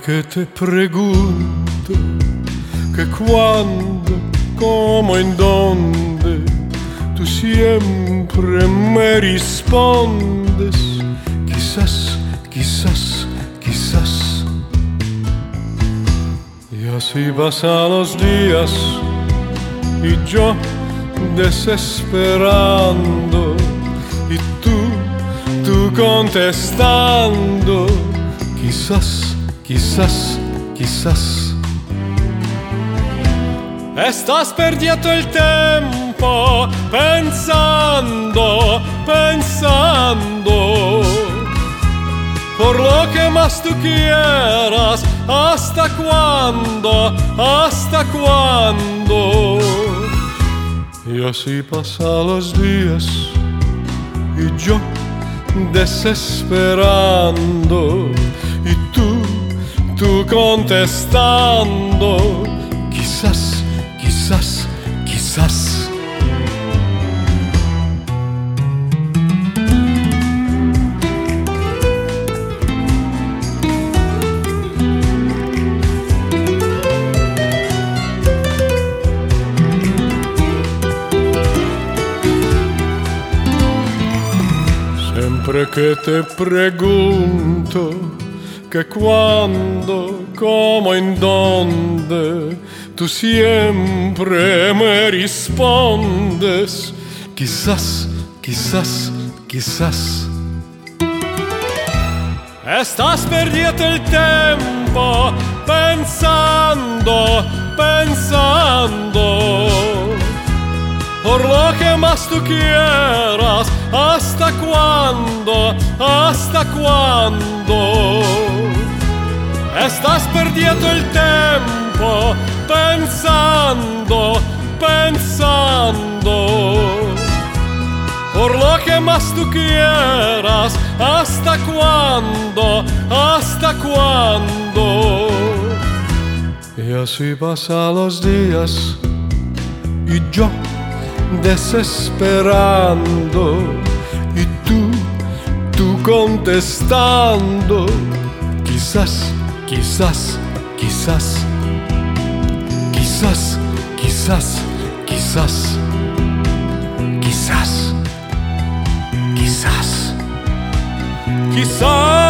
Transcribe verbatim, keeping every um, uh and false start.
que te pregunto que cuándo, cómo, en dónde, tú siempre me respondes. Quizás, quizás, quizás. Y así pasan los días y yo desesperando y tú, tú contestando. Quizás, quizás, quizás. Estás perdiendo el tiempo pensando, pensando. Por lo que más tú quieras, ¿hasta cuándo? ¿Hasta cuándo? Y así pasan los días y yo desesperando y tú, tú contestando. Quizás, quizás, quizás. Siempre que te pregunto que cuándo, cómo, en dónde, tú siempre me respondes. Quizás, quizás, quizás. Estás perdiendo el tiempo pensando, pensando. Por lo que más tú quieras, ¿hasta cuándo? ¿Hasta cuándo? Estás perdiendo el tiempo pensando, pensando. Por lo que más tú quieras, ¿hasta cuándo? ¿Hasta cuándo? Y así pasan los días y yo desesperando y tú, tú contestando. Quizás, quizás, quizás. Quizás, quizás, quizás. Quizás, quizás. Quizás.